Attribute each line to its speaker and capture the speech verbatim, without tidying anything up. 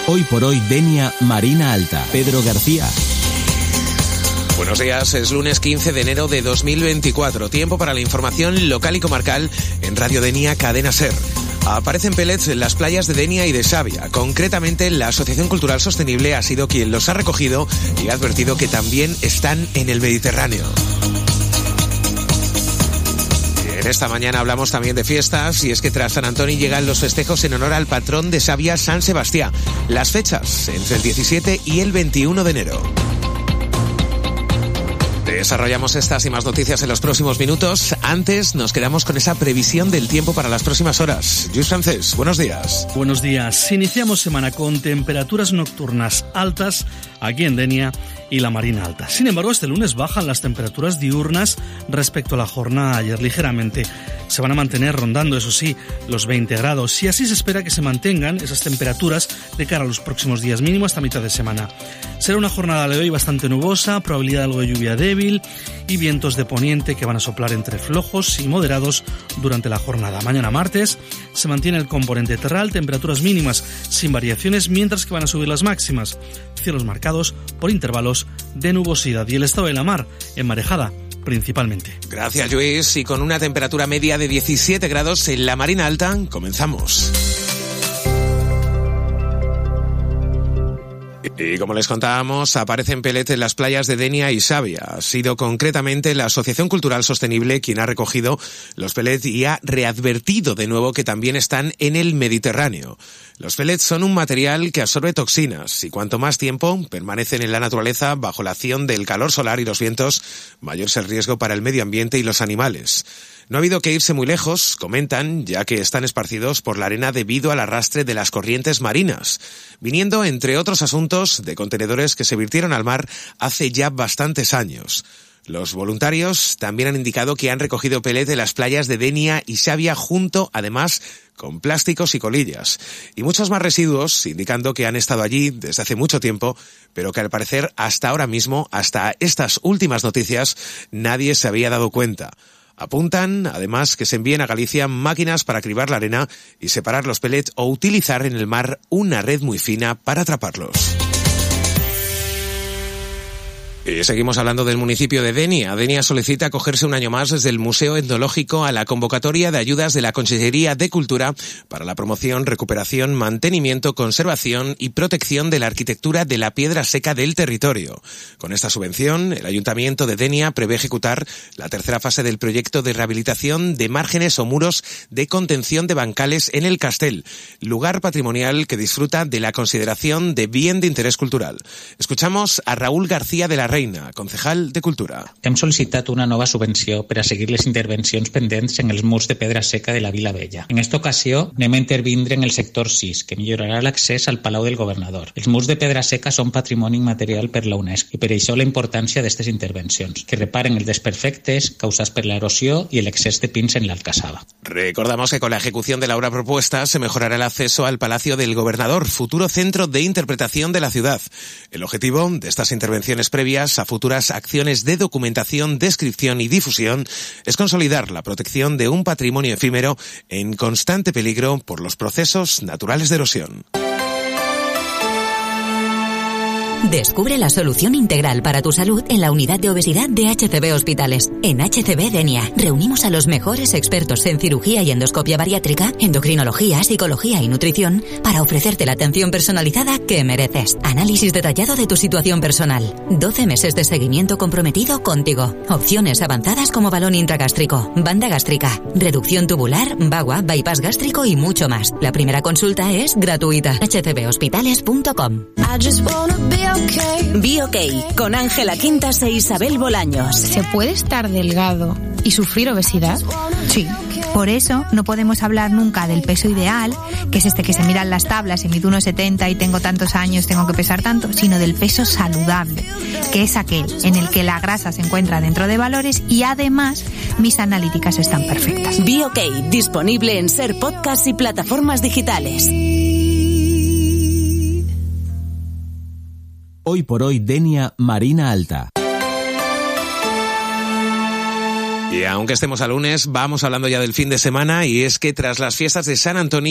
Speaker 1: Hoy por hoy, Denia, Marina Alta. Pedro García.
Speaker 2: Buenos días, es lunes quince de enero de dos mil veinticuatro. Tiempo para la información local y comarcal en Radio Denia, Cadena SER. Aparecen pellets en las playas de Denia y de Xàbia. Concretamente, la Asociación Cultural Sostenible ha sido quien los ha recogido y ha advertido que también están en el Mediterráneo. En esta mañana hablamos también de fiestas, y es que tras San Antoni llegan los festejos en honor al patrón de Xàbia, San Sebastián. Las fechas entre el diecisiete y el veintiuno de enero. Desarrollamos estas y más noticias en los próximos minutos. Antes nos quedamos con esa previsión del tiempo para las próximas horas. Lluís Francés, buenos días.
Speaker 3: Buenos días. Iniciamos semana con temperaturas nocturnas altas aquí en Denia y la Marina Alta. Sin embargo, este lunes bajan las temperaturas diurnas respecto a la jornada de ayer ligeramente. Se van a mantener rondando, eso sí, los veinte grados, y así se espera que se mantengan esas temperaturas de cara a los próximos días, mínimo hasta mitad de semana. Será una jornada de hoy bastante nubosa, probabilidad de algo de lluvia débil y vientos de poniente que van a soplar entre flojos y moderados durante la jornada. Mañana martes se mantiene el componente terral, temperaturas mínimas sin variaciones, mientras que van a subir las máximas. Cielos marcados por intervalos de nubosidad y el estado de la mar enmarejada principalmente.
Speaker 2: Gracias, Lluís. Y con una temperatura media de diecisiete grados en la Marina Alta, comenzamos. Y como les contábamos, aparecen pellets en las playas de Denia y Xàbia. Ha sido concretamente la Asociación Cultural Sostenible quien ha recogido los pellets y ha readvertido de nuevo que también están en el Mediterráneo. Los pellets son un material que absorbe toxinas y cuanto más tiempo permanecen en la naturaleza bajo la acción del calor solar y los vientos, mayor es el riesgo para el medio ambiente y los animales. No ha habido que irse muy lejos, comentan, ya que están esparcidos por la arena debido al arrastre de las corrientes marinas, viniendo, entre otros asuntos, de contenedores que se virtieron al mar hace ya bastantes años. Los voluntarios también han indicado que han recogido pellets de las playas de Denia y Xàbia junto, además, con plásticos y colillas, y muchos más residuos, indicando que han estado allí desde hace mucho tiempo, pero que al parecer hasta ahora mismo, hasta estas últimas noticias, nadie se había dado cuenta. Apuntan, además, que se envíen a Galicia máquinas para cribar la arena y separar los pellets o utilizar en el mar una red muy fina para atraparlos. Y seguimos hablando del municipio de Denia. Denia solicita acogerse un año más desde el Museo Etnológico a la convocatoria de ayudas de la Consellería de Cultura para la promoción, recuperación, mantenimiento, conservación y protección de la arquitectura de la piedra seca del territorio. Con esta subvención, el Ayuntamiento de Denia prevé ejecutar la tercera fase del proyecto de rehabilitación de márgenes o muros de contención de bancales en el Castell, lugar patrimonial que disfruta de la consideración de bien de interés cultural. Escuchamos a Raúl García de la Reina, concejal de Cultura.
Speaker 4: Hem sol·licitat una nova subvenció per a seguir les intervencions pendents en els murs de pedra seca de la Vila Vella. En esta ocasió anem a intervindre en el sector sis, que millorarà l'accés al Palau del Governador. Els murs de pedra seca són patrimoni immaterial per la UNESCO i per això la importància d'aquestes intervencions, que reparen els desperfectes causats per l'erosió i l'excés de pins en l'Alcazaba.
Speaker 2: Recordamos que con la ejecución de la obra propuesta se mejorará el acceso al Palacio del Gobernador, futuro centro de interpretación de la ciudad. El objetivo de estas intervenciones previas a futuras acciones de documentación, descripción y difusión es consolidar la protección de un patrimonio efímero en constante peligro por los procesos naturales de erosión.
Speaker 5: Descubre la solución integral para tu salud en la unidad de obesidad de H C B Hospitales. En H C B Denia reunimos a los mejores expertos en cirugía y endoscopia bariátrica, endocrinología, psicología y nutrición para ofrecerte la atención personalizada que mereces. Análisis detallado de tu situación personal. doce meses de seguimiento comprometido contigo. Opciones avanzadas como balón intragástrico, banda gástrica, reducción tubular, bagua, bypass gástrico y mucho más. La primera consulta es gratuita. h c b hospitales punto com.
Speaker 6: Be OK, con Ángela Quintas e Isabel Bolaños.
Speaker 7: ¿Se puede estar delgado y sufrir obesidad?
Speaker 8: Sí. Por eso no podemos hablar nunca del peso ideal, que es este que se mira en las tablas, si mido uno setenta y tengo tantos años, tengo que pesar tanto, sino del peso saludable, que es aquel en el que la grasa se encuentra dentro de valores y además mis analíticas están perfectas.
Speaker 6: Be OK, disponible en SER Podcast y plataformas digitales.
Speaker 1: Hoy por hoy, Denia, Marina Alta.
Speaker 2: Y aunque estemos a lunes, vamos hablando ya del fin de semana, y es que tras las fiestas de San Antoni